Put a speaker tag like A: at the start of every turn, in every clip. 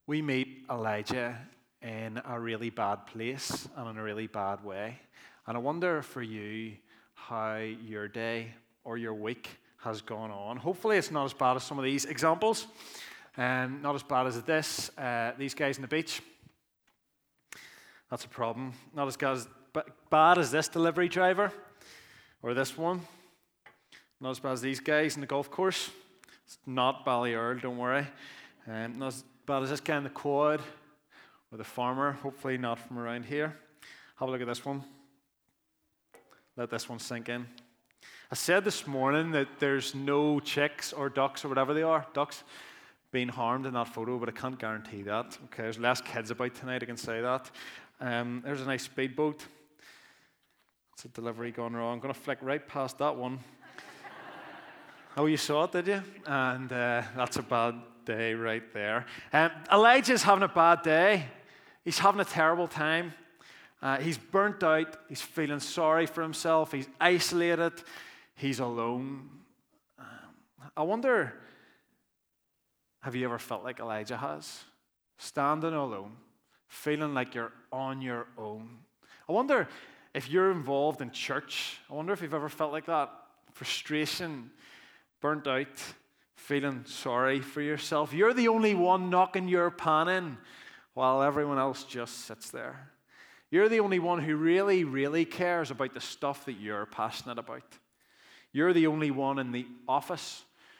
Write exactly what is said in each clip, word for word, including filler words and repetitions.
A: we meet Elijah in a really bad place and in a really bad way. And I wonder for you how your day or your week has gone on. Hopefully it's not as bad as some of these examples, and not as bad as this. Uh, these guys on the beach, that's a problem. Not as guys, but bad as this delivery driver or this one. Not as bad as these guys in the golf course. It's not Ballyearl, don't worry. Um, not as bad as this guy in the quad or the farmer, hopefully not from around here. Have a look at this one. Let this one sink in. I said this morning that there's no chicks or ducks or whatever they are, ducks, being harmed in that photo, but I can't guarantee that. Okay, there's less kids about tonight, I can say that. Um, there's a nice speedboat. It's a delivery gone wrong. I'm going to flick right past that one. Oh, you saw it, did you? And uh, that's a bad day right there. Um, Elijah's having a bad day. He's having a terrible time. Uh, he's burnt out. He's feeling sorry for himself. He's isolated. He's alone. Um, I wonder, have you ever felt like Elijah has? Standing alone, feeling like you're on your own. I wonder if you're involved in church. I wonder if you've ever felt like that. Frustration, burnt out, feeling sorry for yourself. You're the only one knocking your pan in while everyone else just sits there. You're the only one who really, really cares about the stuff that you're passionate about. You're the only one in the office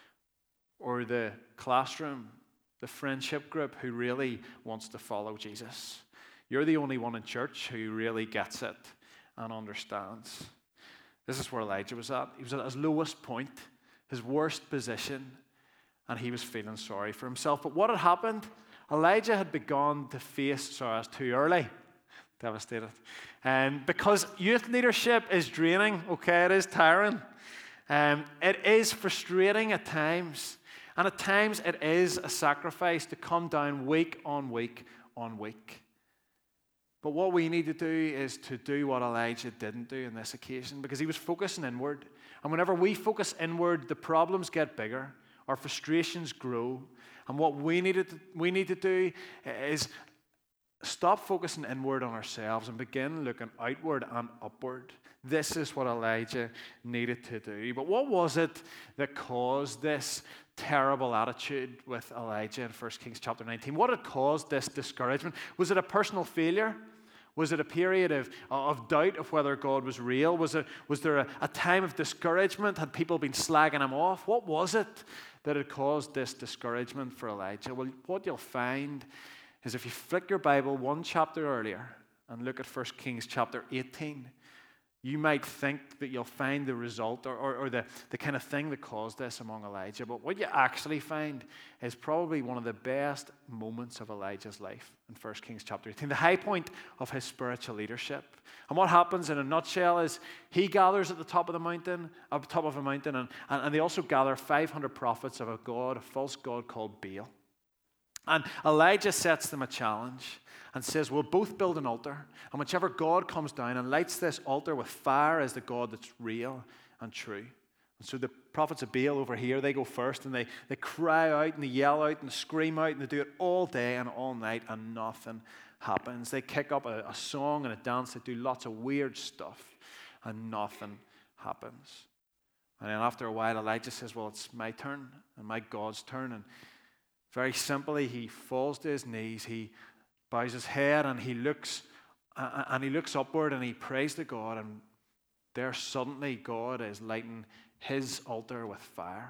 A: or the classroom, the friendship group who really wants to follow Jesus. You're the only one in church who really gets it and understands. This is where Elijah was at. He was at his lowest point, his worst position, and he was feeling sorry for himself. But what had happened? Elijah had begun to face, sorry, that's too early. Devastated. And because youth leadership is draining, okay, it is tiring. Um, it is frustrating at times. And at times it is a sacrifice to come down week on week on week. But what we need to do is to do what Elijah didn't do on this occasion, because he was focusing inward. And whenever we focus inward, the problems get bigger, our frustrations grow. And what we needed to, we need to do is stop focusing inward on ourselves and begin looking outward and upward. This is what Elijah needed to do. But what was it that caused this terrible attitude with Elijah in First Kings chapter nineteen? What had caused this discouragement? Was it a personal failure? Was it a period of, of doubt of whether God was real? Was, it, was there a, a time of discouragement? Had people been slagging him off? What was it that had caused this discouragement for Elijah? Well, what you'll find is if you flick your Bible one chapter earlier and look at First Kings chapter eighteen, you might think that you'll find the result or, or, or the, the kind of thing that caused this among Elijah. But what you actually find is probably one of the best moments of Elijah's life in First Kings chapter eighteen, the high point of his spiritual leadership. And what happens in a nutshell is he gathers at the top of the mountain, at the top of a mountain, and, and, and they also gather five hundred prophets of a god, a false god called Baal. And Elijah sets them a challenge and says, we'll both build an altar, and whichever God comes down and lights this altar with fire as the God that's real and true. And so the prophets of Baal over here, they go first, and they, they cry out, and they yell out, and scream out, and they do it all day and all night, and nothing happens. They kick up a, a song and a dance, they do lots of weird stuff, and nothing happens. And then after a while, Elijah says, well, it's my turn, and my God's turn, and very simply, he falls to his knees, he bows his head, and he looks uh, and he looks upward, and he prays to God, and there suddenly God is lighting his altar with fire.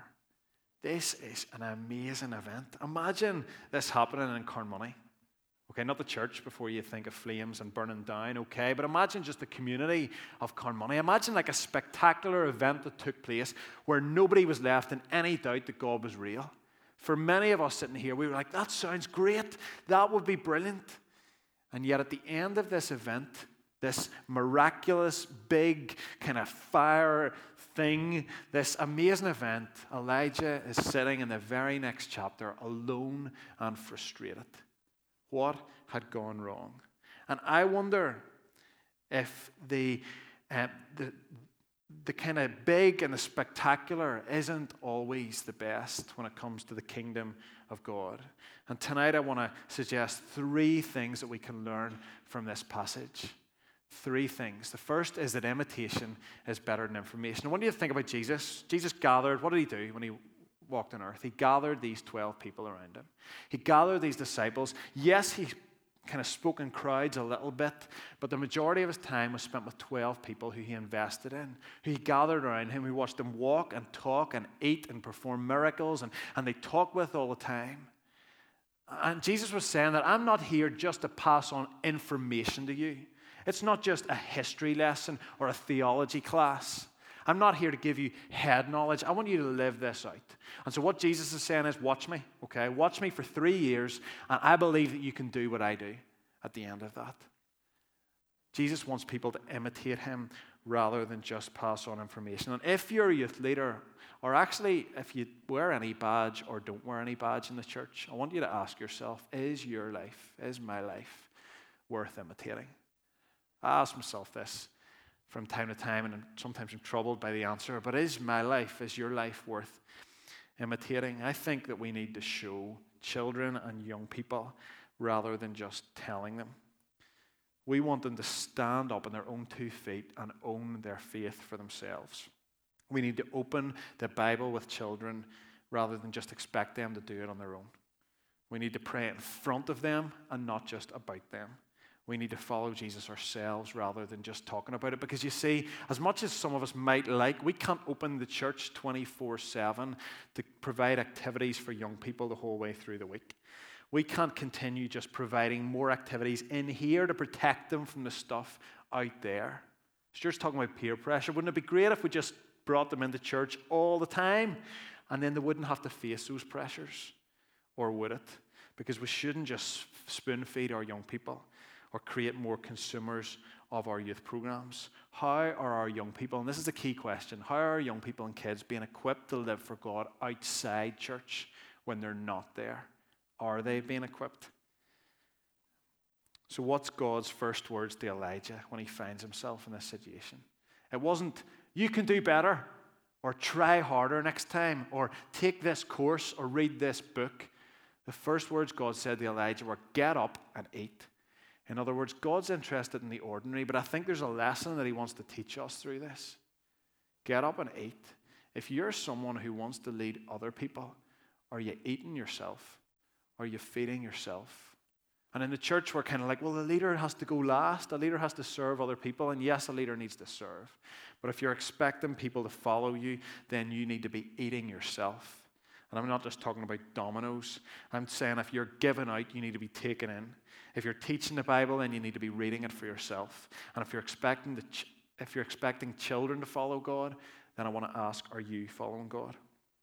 A: This is an amazing event. Imagine this happening in Carnmoney. Okay, not the church before you think of flames and burning down, okay, but imagine just the community of Carnmoney. Imagine like a spectacular event that took place where nobody was left in any doubt that God was real. For many of us sitting here, we were like, that sounds great. That would be brilliant. And yet at the end of this event, this miraculous, big kind of fire thing, this amazing event, Elijah is sitting in the very next chapter alone and frustrated. What had gone wrong? And I wonder if the, uh, the, the kind of big and the spectacular isn't always the best when it comes to the kingdom of God. And tonight I want to suggest three things that we can learn from this passage. Three things. The first is that imitation is better than information. I want you to think about Jesus. Jesus gathered, what did he do when he walked on earth? He gathered these twelve people around him. He gathered these disciples. Yes, he kind of spoke in crowds a little bit, but the majority of his time was spent with twelve people who he invested in, who he gathered around him, who watched him walk and talk and eat and perform miracles, and, and they talked with all the time. And Jesus was saying that I'm not here just to pass on information to you. It's not just a history lesson or a theology class. I'm not here to give you head knowledge. I want you to live this out. And so what Jesus is saying is, watch me, okay? Watch me for three years, and I believe that you can do what I do at the end of that. Jesus wants people to imitate him rather than just pass on information. And if you're a youth leader, or actually if you wear any badge or don't wear any badge in the church, I want you to ask yourself, is your life, is my life worth imitating? I ask myself this from time to time, and I'm sometimes I'm troubled by the answer, but is my life, is your life worth imitating? I think that we need to show children and young people rather than just telling them. We want them to stand up on their own two feet and own their faith for themselves. We need to open the Bible with children rather than just expect them to do it on their own. We need to pray in front of them and not just about them. We need to follow Jesus ourselves rather than just talking about it. Because you see, as much as some of us might like, we can't open the church twenty-four seven to provide activities for young people the whole way through the week. We can't continue just providing more activities in here to protect them from the stuff out there. Stuart's talking about peer pressure. Wouldn't it be great if we just brought them into church all the time and then they wouldn't have to face those pressures? Or would it? Because we shouldn't just spoon feed our young people or create more consumers of our youth programs. How are our young people, and this is a key question, how are our young people and kids being equipped to live for God outside church when they're not there? Are they being equipped? So what's God's first words to Elijah when he finds himself in this situation? It wasn't, you can do better, or try harder next time, or take this course, or read this book. The first words God said to Elijah were, get up and eat. In other words, God's interested in the ordinary, but I think there's a lesson that he wants to teach us through this. Get up and eat. If you're someone who wants to lead other people, are you eating yourself? Are you feeding yourself? And in the church, we're kind of like, well, the leader has to go last. The leader has to serve other people. And yes, a leader needs to serve. But if you're expecting people to follow you, then you need to be eating yourself. And I'm not just talking about dominoes. I'm saying if you're giving out, you need to be taken in. If you're teaching the Bible, then you need to be reading it for yourself. And if you're expecting the ch- if you're expecting children to follow God, then I want to ask, are you following God?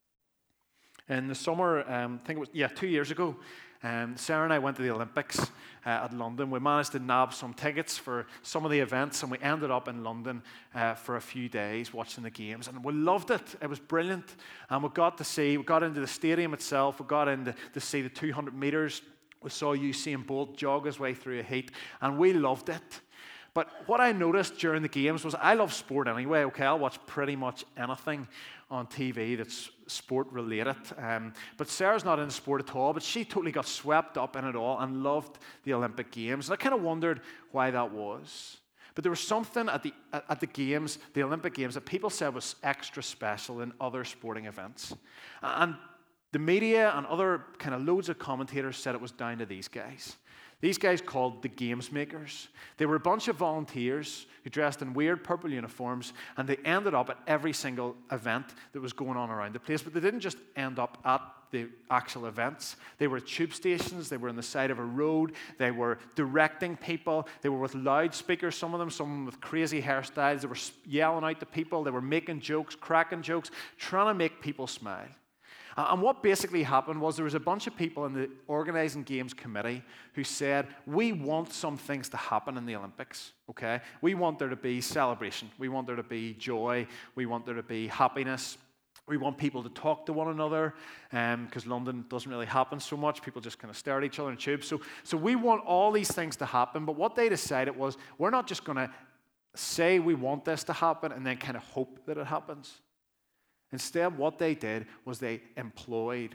A: In the summer, um, I think it was, yeah, two years ago, um, Sarah and I went to the Olympics uh, at London. We managed to nab some tickets for some of the events, and we ended up in London uh, for a few days watching the games. And we loved it. It was brilliant. And we got to see, we got into the stadium itself. We got in to, to see the two hundred meters. We saw Usain Bolt jog his way through a heat, and we loved it. But what I noticed during the games was I love sport anyway, okay? I'll watch pretty much anything on T V that's sport-related. Um, but Sarah's not into sport at all, but she totally got swept up in it all and loved the Olympic Games. And I kind of wondered why that was. But there was something at the at the games, the Olympic Games, that people said was extra special than other sporting events. And the media and other kind of loads of commentators said it was down to these guys. These guys called the Games Makers. They were a bunch of volunteers who dressed in weird purple uniforms, and they ended up at every single event that was going on around the place. But they didn't just end up at the actual events. They were at tube stations. They were on the side of a road. They were directing people. They were with loudspeakers, some of them, some of them with crazy hairstyles. They were yelling out to people. They were making jokes, cracking jokes, trying to make people smile. And what basically happened was there was a bunch of people in the Organising Games Committee who said, we want some things to happen in the Olympics, okay? We want there to be celebration. We want there to be joy. We want there to be happiness. We want people to talk to one another, because um, London doesn't really happen so much. People just kind of stare at each other in tubes. So, so we want all these things to happen, but what they decided was, we're not just going to say we want this to happen and then kind of hope that it happens. Instead, what they did was they employed or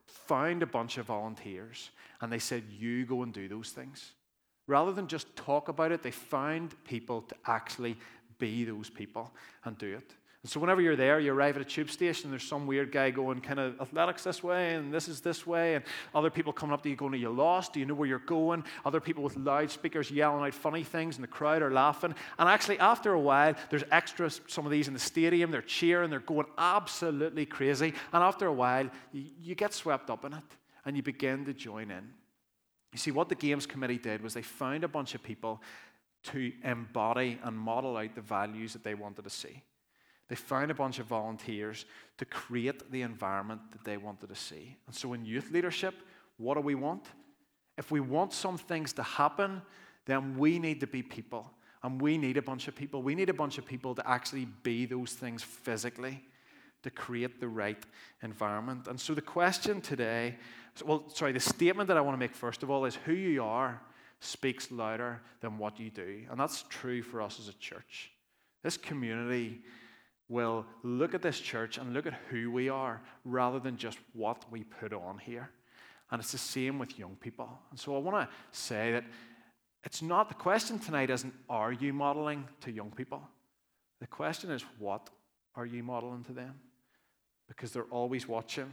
A: found a bunch of volunteers and they said, you go and do those things. Rather than just talk about it, they found people to actually be those people and do it. And so whenever you're there, you arrive at a tube station, there's some weird guy going kind of athletics this way and this is this way, and other people coming up to you going, are you lost? Do you know where you're going? Other people with loudspeakers yelling out funny things and the crowd are laughing. And actually after a while, there's extra, some of these in the stadium, they're cheering, they're going absolutely crazy. And after a while, you, you get swept up in it and you begin to join in. You see, what the Games Committee did was they found a bunch of people to embody and model out the values that they wanted to see. They found a bunch of volunteers to create the environment that they wanted to see. And so in youth leadership, what do we want? If we want some things to happen, then we need to be people. And we need a bunch of people. We need a bunch of people to actually be those things physically, to create the right environment. And so the question today, well, sorry, the statement that I want to make first of all is who you are speaks louder than what you do. And that's true for us as a church. This community will look at this church and look at who we are rather than just what we put on here. And it's the same with young people. And so I want to say that it's not, the question tonight isn't, are you modeling to young people? The question is, what are you modeling to them? Because they're always watching.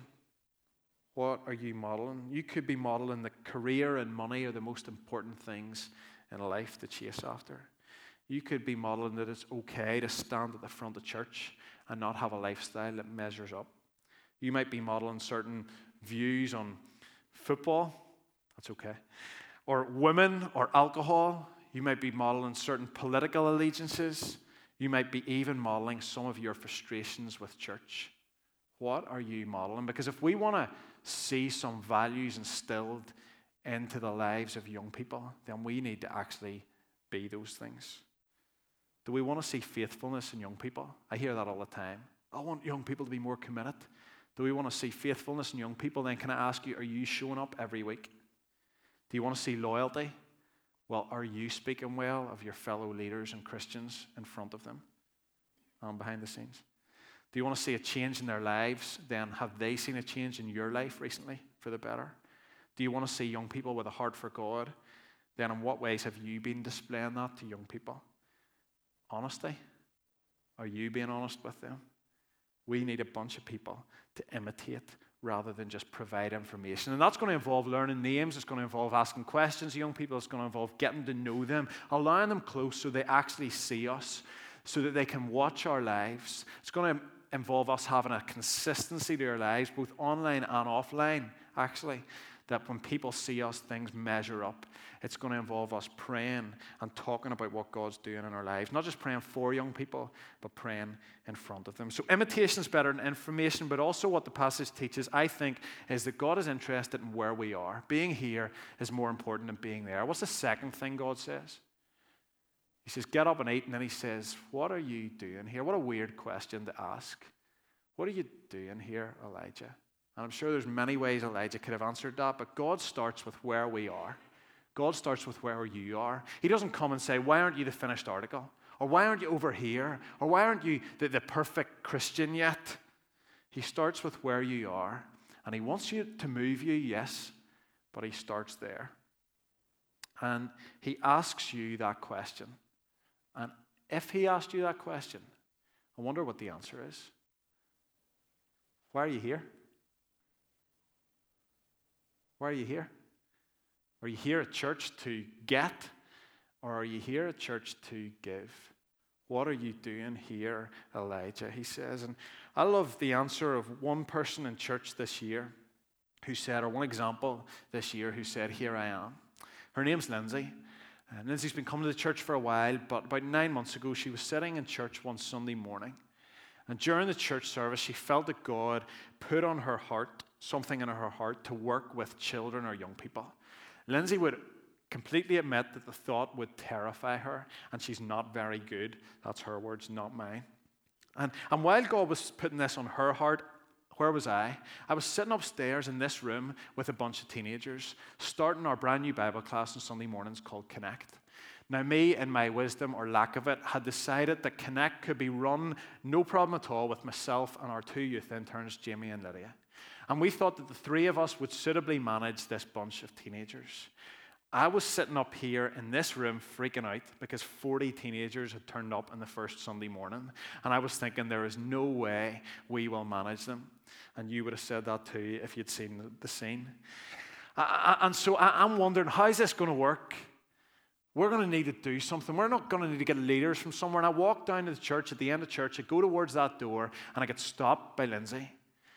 A: What are you modeling? You could be modeling that career and money are the most important things in life to chase after. You could be modeling that it's okay to stand at the front of church and not have a lifestyle that measures up. You might be modeling certain views on football. That's okay. Or women or alcohol. You might be modeling certain political allegiances. You might be even modeling some of your frustrations with church. What are you modeling? Because if we want to see some values instilled into the lives of young people, then we need to actually be those things. Do we want to see faithfulness in young people? I hear that all the time. I want young people to be more committed. Do we want to see faithfulness in young people? Then can I ask you, are you showing up every week? Do you want to see loyalty? Well, are you speaking well of your fellow leaders and Christians in front of them and behind the scenes? Do you want to see a change in their lives? Then have they seen a change in your life recently for the better? Do you want to see young people with a heart for God? Then in what ways have you been displaying that to young people? Honesty? Are you being honest with them? We need a bunch of people to imitate rather than just provide information. And that's going to involve learning names. It's going to involve asking questions to young people. It's going to involve getting to know them, allowing them close so they actually see us, so that they can watch our lives. It's going to involve us having a consistency to our lives, both online and offline, actually, that when people see us, things measure up. It's going to involve us praying and talking about what God's doing in our lives. Not just praying for young people, but praying in front of them. So imitation is better than information, but also what the passage teaches, I think, is that God is interested in where we are. Being here is more important than being there. What's the second thing God says? He says, get up and eat, and then he says, what are you doing here? What a weird question to ask. What are you doing here, Elijah? And I'm sure there's many ways Elijah could have answered that, but God starts with where we are. God starts with where you are. He doesn't come and say, why aren't you the finished article? Or why aren't you over here? Or why aren't you the, the perfect Christian yet? He starts with where you are. And he wants you to move you, yes, but he starts there. And he asks you that question. And if he asked you that question, I wonder what the answer is. Why are you here? Why are you here? Are you here at church to get, or are you here at church to give? What are you doing here, Elijah? He says, and I love the answer of one person in church this year who said, or one example this year who said, here I am. Her name's Lindsay. And Lindsay's been coming to the church for a while, but about nine months ago, she was sitting in church one Sunday morning. And during the church service, she felt that God put on her heart, something in her heart, to work with children or young people. Lindsay would completely admit that the thought would terrify her, and she's not very good. That's her words, not mine. And, and while God was putting this on her heart, where was I? I was sitting upstairs in this room with a bunch of teenagers, starting our brand new Bible class on Sunday mornings called Connect. Now, me, in my wisdom or lack of it, had decided that Connect could be run no problem at all with myself and our two youth interns, Jamie and Lydia. And we thought that the three of us would suitably manage this bunch of teenagers. I was sitting up here in this room freaking out because forty teenagers had turned up on the first Sunday morning. And I was thinking, there is no way we will manage them. And you would have said that too if you'd seen the scene. And so I'm wondering, how's this going to work? We're going to need to do something. We're not going to need to get leaders from somewhere. And I walk down to the church, at the end of church, I go towards that door, and I get stopped by Lindsay.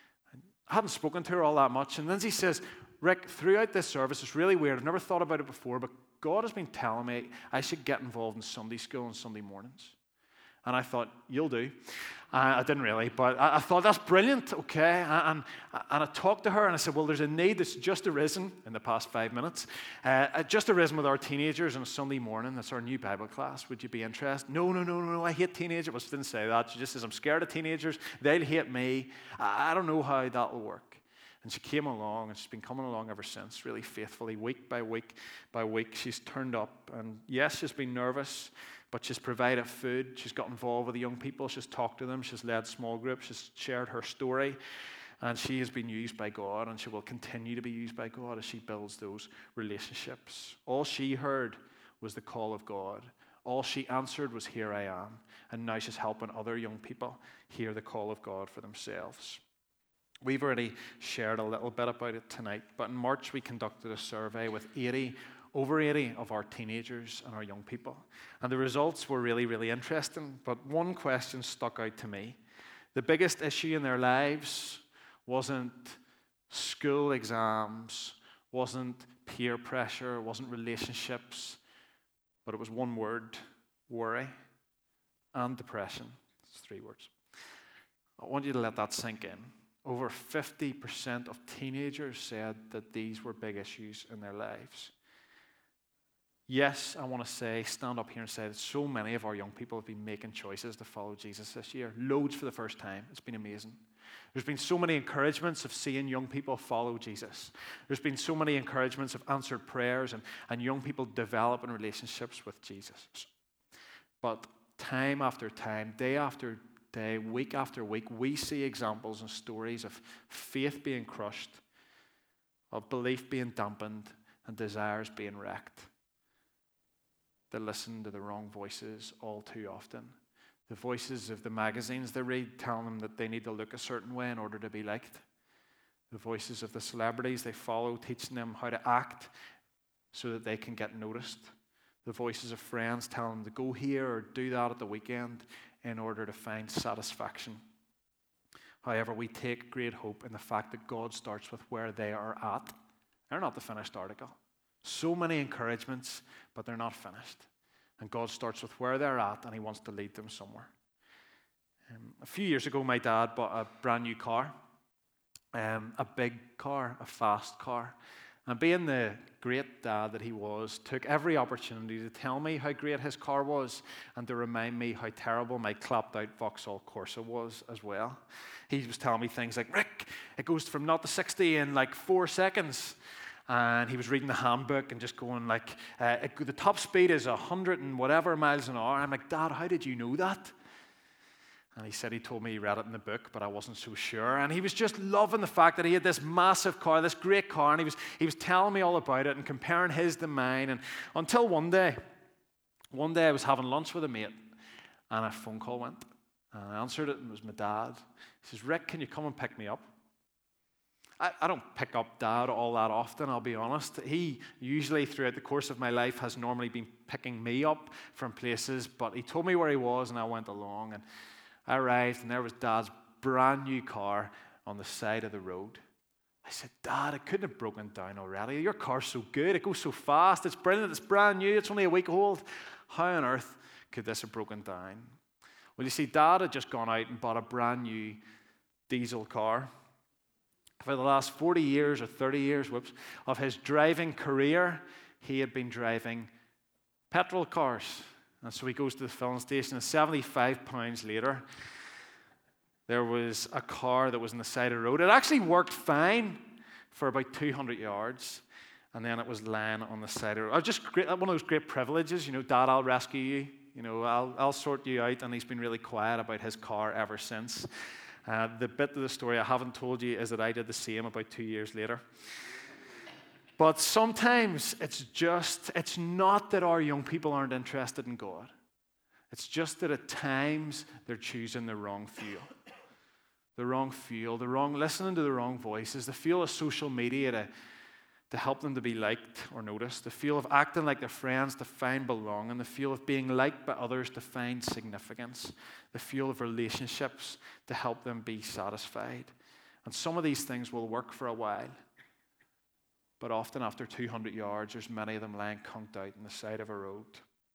A: I hadn't spoken to her all that much. And Lindsay says, Rick, throughout this service, it's really weird. I've never thought about it before, but God has been telling me I should get involved in Sunday school on Sunday mornings. And I thought, you'll do. Uh, I didn't really, but I, I thought, that's brilliant, okay. And, and I talked to her, and I said, well, there's a need that's just arisen in the past five minutes. Uh, just arisen with our teenagers on a Sunday morning. That's our new Bible class. Would you be interested? No, no, no, no, no, I hate teenagers. Well, she didn't say that. She just says, I'm scared of teenagers. They'll hate me. I, I don't know how that will work. And she came along, and she's been coming along ever since, really faithfully, week by week by week. She's turned up, and yes, she's been nervous, but she's provided food. She's got involved with the young people. She's talked to them. She's led small groups. She's shared her story, and she has been used by God, and she will continue to be used by God as she builds those relationships. All she heard was the call of God. All she answered was, here I am. And now she's helping other young people hear the call of God for themselves. We've already shared a little bit about it tonight, but in March we conducted a survey with eighty, over eighty of our teenagers and our young people. And the results were really, really interesting, but one question stuck out to me. The biggest issue in their lives wasn't school exams, wasn't peer pressure, wasn't relationships, but it was one word: worry and depression. It's three words. I want you to let that sink in. Over fifty percent of teenagers said that these were big issues in their lives. Yes, I want to say, stand up here and say that so many of our young people have been making choices to follow Jesus this year. Loads for the first time. It's been amazing. There's been so many encouragements of seeing young people follow Jesus. There's been so many encouragements of answered prayers and, and young people developing relationships with Jesus. But time after time, day after day, week after week, we see examples and stories of faith being crushed, of belief being dampened, and desires being wrecked. They listen to the wrong voices all too often. The voices of the magazines they read telling them that they need to look a certain way in order to be liked. The voices of the celebrities they follow teaching them how to act so that they can get noticed. The voices of friends telling them to go here or do that at the weekend in order to find satisfaction. However, we take great hope in the fact that God starts with where they are at. They're not the finished article. So many encouragements, but they're not finished. And God starts with where they're at, and He wants to lead them somewhere. Um, a few years ago, my dad bought a brand new car, um, a big car, a fast car. And being the great dad that he was, took every opportunity to tell me how great his car was and to remind me how terrible my clapped-out Vauxhall Corsa was as well. He was telling me things like, Rick, it goes from zero to sixty in like four seconds. And he was reading the handbook and just going like, uh, it, the top speed is one hundred and whatever miles an hour. I'm like, Dad, how did you know that? And he said he told me he read it in the book, but I wasn't so sure. And he was just loving the fact that he had this massive car, this great car, and he was he was telling me all about it and comparing his to mine. And until one day, one day I was having lunch with a mate, and a phone call went. And I answered it, and it was my dad. He says, Rick, can you come and pick me up? I, I don't pick up Dad all that often, I'll be honest. He usually, throughout the course of my life, has normally been picking me up from places, but he told me where he was, and I went along. And I arrived, and there was Dad's brand new car on the side of the road. I said, Dad, it couldn't have broken down already. Your car's so good. It goes so fast. It's brilliant. It's brand new. It's only a week old. How on earth could this have broken down? Well, you see, Dad had just gone out and bought a brand new diesel car. For the last forty years or thirty years, whoops, of his driving career, he had been driving petrol cars. And so he goes to the filling station, and seventy-five pounds later, there was a car that was on the side of the road. It actually worked fine for about two hundred yards, and then it was lying on the side of the road. Just great, one of those great privileges, you know, Dad, I'll rescue you. You know, I'll, I'll sort you out, and he's been really quiet about his car ever since. Uh, the bit of the story I haven't told you is that I did the same about two years later. But sometimes it's just, it's not that our young people aren't interested in God. It's just that at times they're choosing the wrong fuel. The wrong fuel, the wrong, listening to the wrong voices, the feel of social media to, to help them to be liked or noticed, the feel of acting like their friends to find belonging, the feel of being liked by others to find significance, the feel of relationships to help them be satisfied. And some of these things will work for a while, but often after two hundred yards, there's many of them lying conked out on the side of a road.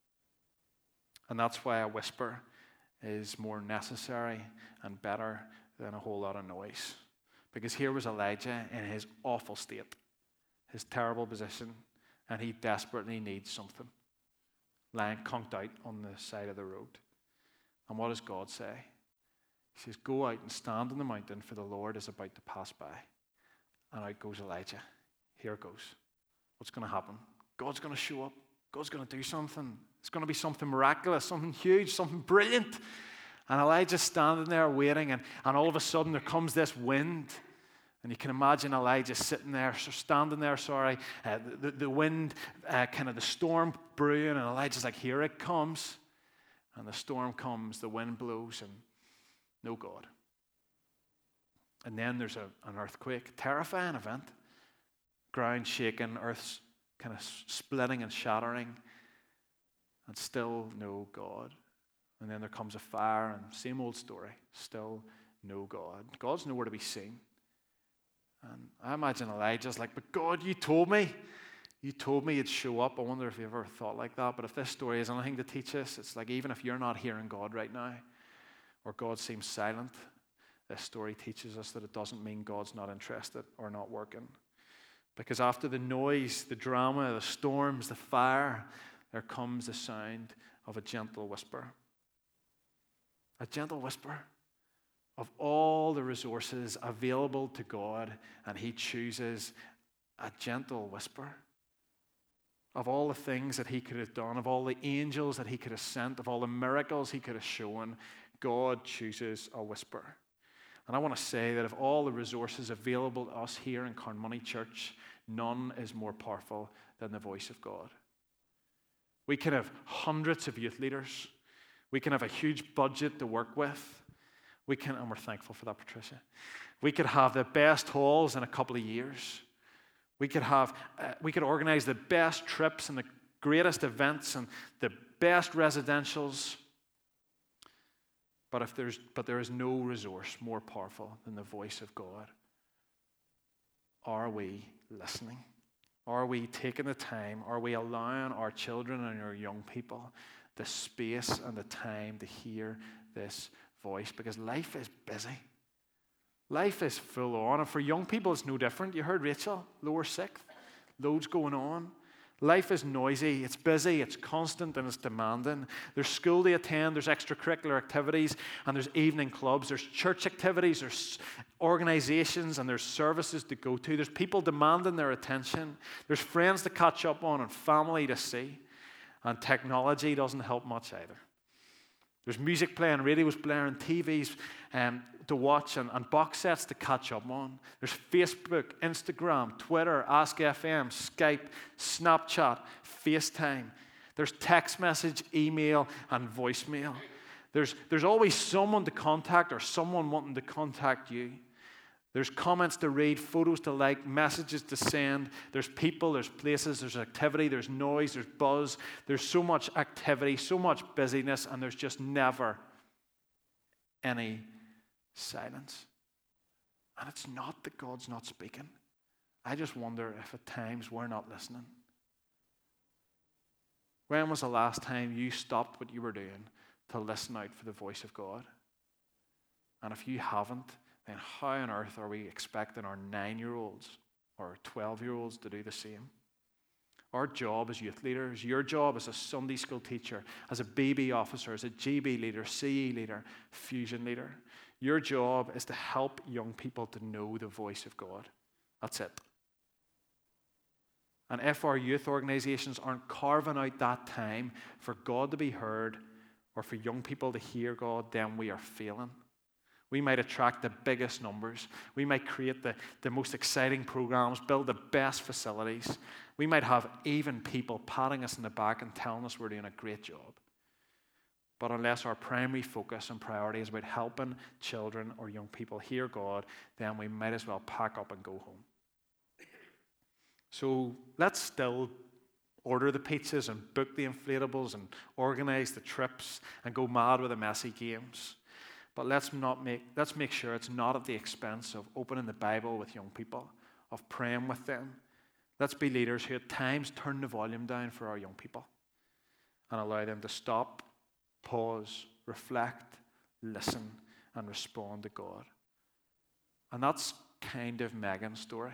A: And that's why a whisper is more necessary and better than a whole lot of noise. Because here was Elijah in his awful state, his terrible position, and he desperately needs something, lying conked out on the side of the road. And what does God say? He says, go out and stand on the mountain, for the Lord is about to pass by. And out goes Elijah. Here it goes. What's going to happen? God's going to show up. God's going to do something. It's going to be something miraculous, something huge, something brilliant. And Elijah's standing there waiting, and, and all of a sudden there comes this wind. And you can imagine Elijah sitting there, standing there, sorry, uh, the, the wind, uh, kind of the storm brewing, and Elijah's like, here it comes. And the storm comes, the wind blows, and no God. And then there's a, an earthquake, terrifying event. Ground shaking, earth's kind of splitting and shattering, and still no God. And then there comes a fire, and same old story, still no God. God's nowhere to be seen. And I imagine Elijah's like, but God, you told me. You told me you'd show up. I wonder if you ever thought like that. But if this story has anything to teach us, it's like even if you're not hearing God right now, or God seems silent, this story teaches us that it doesn't mean God's not interested or not working. Because after the noise, the drama, the storms, the fire, there comes the sound of a gentle whisper. A gentle whisper of all the resources available to God, and he chooses a gentle whisper of all the things that he could have done, of all the angels that he could have sent, of all the miracles he could have shown. God chooses a whisper. And I want to say that of all the resources available to us here in Carnmoney Church, none is more powerful than the voice of God. We can have hundreds of youth leaders. We can have a huge budget to work with. We can, and we're thankful for that, Patricia. We could have the best halls in a couple of years. We could have, uh, we could organize the best trips and the greatest events and the best residentials. But if there's, but there is no resource more powerful than the voice of God. Are we listening? Are we taking the time? Are we allowing our children and our young people the space and the time to hear this voice? Because life is busy. Life is full on. And for young people, it's no different. You heard Rachel, lower sixth, loads going on. Life is noisy, it's busy, it's constant, and it's demanding. There's school to attend, there's extracurricular activities, and there's evening clubs, there's church activities, there's organizations, and there's services to go to. There's people demanding their attention. There's friends to catch up on and family to see. And technology doesn't help much either. There's music playing, radios blaring, T Vs um, to watch, and, and box sets to catch up on. There's Facebook, Instagram, Twitter, Ask F M, Skype, Snapchat, FaceTime. There's text message, email, and voicemail. There's, there's always someone to contact or someone wanting to contact you. There's comments to read, photos to like, messages to send. There's people, there's places, there's activity, there's noise, there's buzz. There's so much activity, so much busyness, and there's just never any silence. And it's not that God's not speaking. I just wonder if at times we're not listening. When was the last time you stopped what you were doing to listen out for the voice of God? And if you haven't, then how on earth are we expecting our nine-year-olds or twelve-year-olds to do the same? Our job as youth leaders, your job as a Sunday school teacher, as a B B officer, as a G B leader, C E leader, fusion leader, your job is to help young people to know the voice of God. That's it. And if our youth organizations aren't carving out that time for God to be heard or for young people to hear God, then we are failing. We might attract the biggest numbers. We might create the, the most exciting programs, build the best facilities. We might have even people patting us in the back and telling us we're doing a great job. But unless our primary focus and priority is about helping children or young people hear God, then we might as well pack up and go home. So let's still order the pizzas and book the inflatables and organize the trips and go mad with the messy games. But let's not make let's make sure it's not at the expense of opening the Bible with young people, of praying with them. Let's be leaders who at times turn the volume down for our young people and allow them to stop, pause, reflect, listen, and respond to God. And that's kind of Megan's story.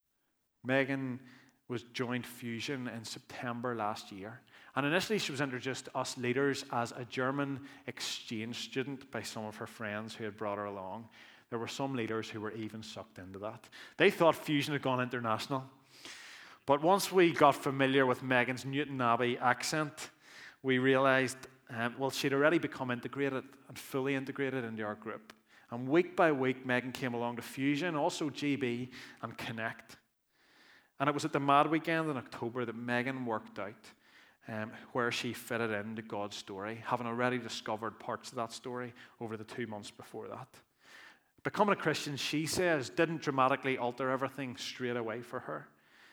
A: Megan was joined Fusion in September last year. And initially she was introduced to us leaders as a German exchange student by some of her friends who had brought her along. There were some leaders who were even sucked into that. They thought Fusion had gone international. But once we got familiar with Megan's Newton Abbey accent, we realized, um, well, she'd already become integrated and fully integrated into our group. And week by week, Megan came along to Fusion, also G B, and Connect. And it was at the Mad Weekend in October that Megan worked out um, where she fitted into God's story, having already discovered parts of that story over the two months before that. Becoming a Christian, she says, didn't dramatically alter everything straight away for her.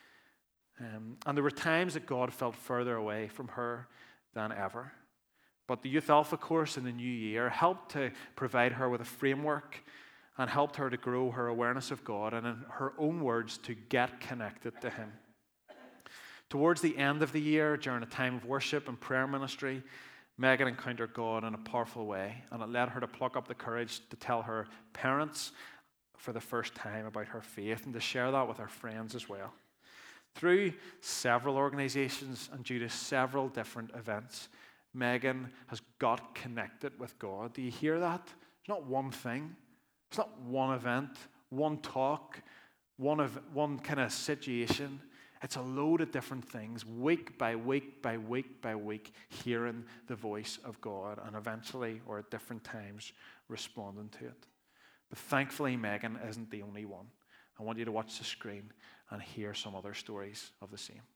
A: Um, and there were times that God felt further away from her than ever. But the Youth Alpha course in the new year helped to provide her with a framework and helped her to grow her awareness of God and, in her own words, to get connected to Him. Towards the end of the year, during a time of worship and prayer ministry, Megan encountered God in a powerful way, and it led her to pluck up the courage to tell her parents for the first time about her faith and to share that with her friends as well. Through several organizations and due to several different events, Megan has got connected with God. Do you hear that? It's not one thing. It's not one event, one talk, one of one kind of situation. It's a load of different things, week by week by week by week, hearing the voice of God and eventually, or at different times, responding to it. But thankfully, Megan isn't the only one. I want you to watch the screen and hear some other stories of the same.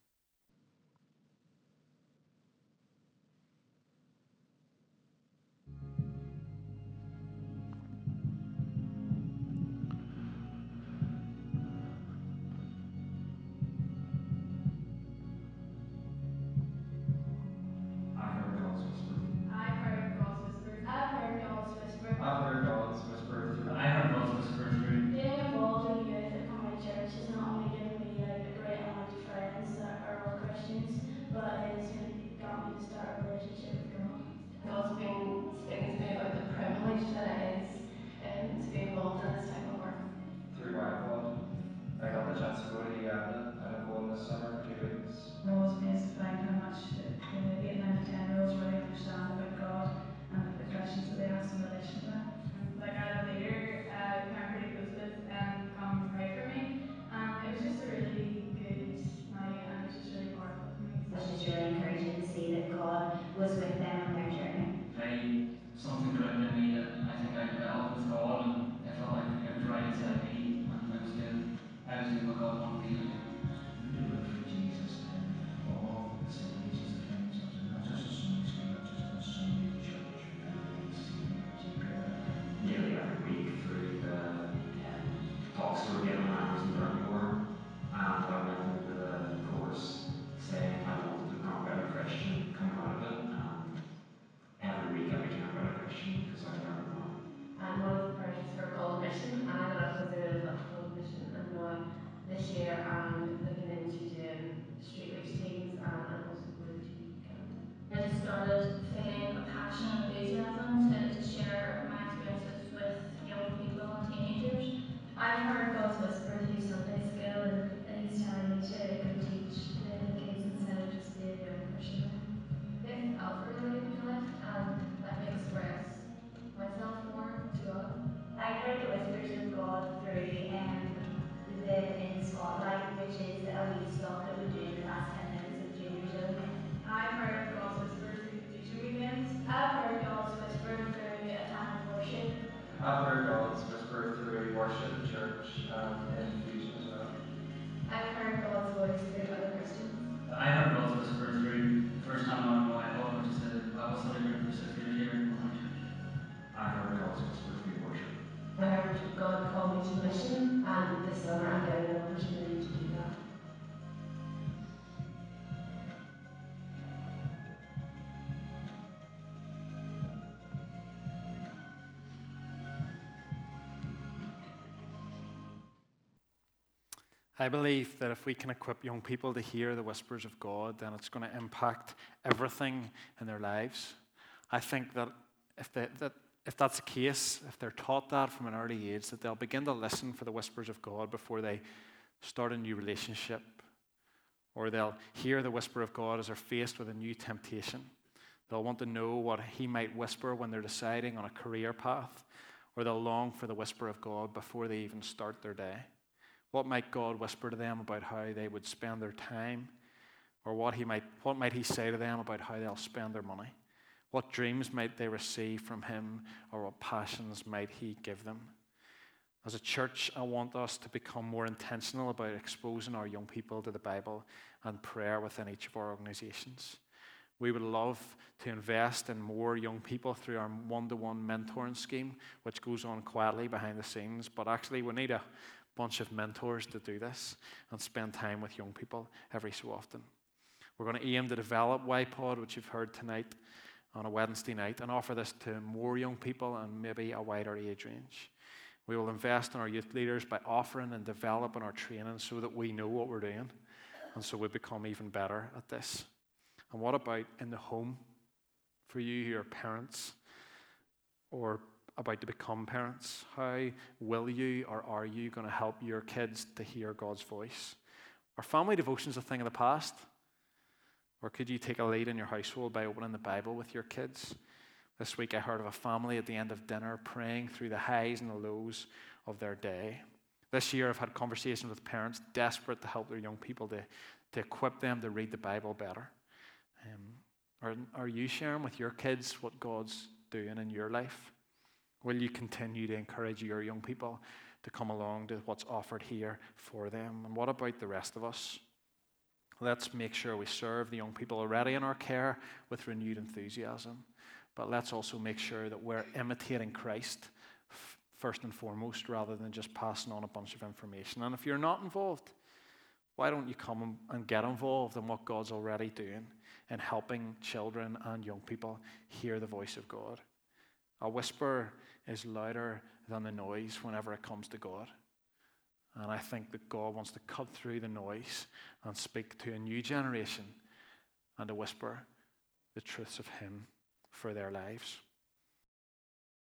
B: I've heard God's whisper.
C: I've heard God's whisper.
D: I've heard God's whisper.
B: I've heard God's whisper through. I heard God's whisper through.
D: Being involved in the youth at Conway Church has not only given me like a great amount of friends that are all Christians, but it has really got me to start a relationship with God.
C: God's been speaking to me about the privilege that it is um, to be involved in this type of work.
B: Through iPod. I got the chance to go to Uganda and I'm going this summer for two weeks.
E: I was amazed to find how much the, the eight, nine, and ten year olds really understand about God and the questions that they ask in relation to that.
F: Like I had a leader uh, who I'm pretty close with um, come pray for me, and it was just a really good night, and it was just really powerful for me.
G: It was just really encouraging to see that God was with them on their journey.
B: I something grew in me that I think I developed with God, and it felt like it was right inside me, and it was
C: and discover and give them an opportunity to do that.
A: I believe that if we can equip young people to hear the whispers of God, then it's going to impact everything in their lives. I think that if, they, that if that's the case, if they're taught that from an early age, that they'll begin to listen for the whispers of God before they start a new relationship, or they'll hear the whisper of God as they're faced with a new temptation. They'll want to know what He might whisper when they're deciding on a career path, or they'll long for the whisper of God before they even start their day. What might God whisper to them about how they would spend their time? Or what he might, what might He say to them about how they'll spend their money? What dreams might they receive from Him? Or what passions might He give them? As a church, I want us to become more intentional about exposing our young people to the Bible and prayer within each of our organizations. We would love to invest in more young people through our one-to-one mentoring scheme, which goes on quietly behind the scenes, but actually we need a bunch of mentors to do this and spend time with young people every so often. We're going to aim to develop Y POD, which you've heard tonight, on a Wednesday night, and offer this to more young people and maybe a wider age range. We will invest in our youth leaders by offering and developing our training so that we know what we're doing and so we become even better at this. And what about in the home for you who are parents or about to become parents? How will you or are you going to help your kids to hear God's voice? Are family devotions a thing of the past? Or could you take a lead in your household by opening the Bible with your kids? This week I heard of a family at the end of dinner praying through the highs and the lows of their day. This year I've had conversations with parents desperate to help their young people to, to equip them to read the Bible better. Um, are, are you sharing with your kids what God's doing in your life? Will you continue to encourage your young people to come along to what's offered here for them? And what about the rest of us? Let's make sure we serve the young people already in our care with renewed enthusiasm. But let's also make sure that we're imitating Christ f- first and foremost, rather than just passing on a bunch of information. And if you're not involved, why don't you come and get involved in what God's already doing in helping children and young people hear the voice of God? A whisper is louder than the noise whenever it comes to God. And I think that God wants to cut through the noise and speak to a new generation and to whisper the truths of Him for their lives.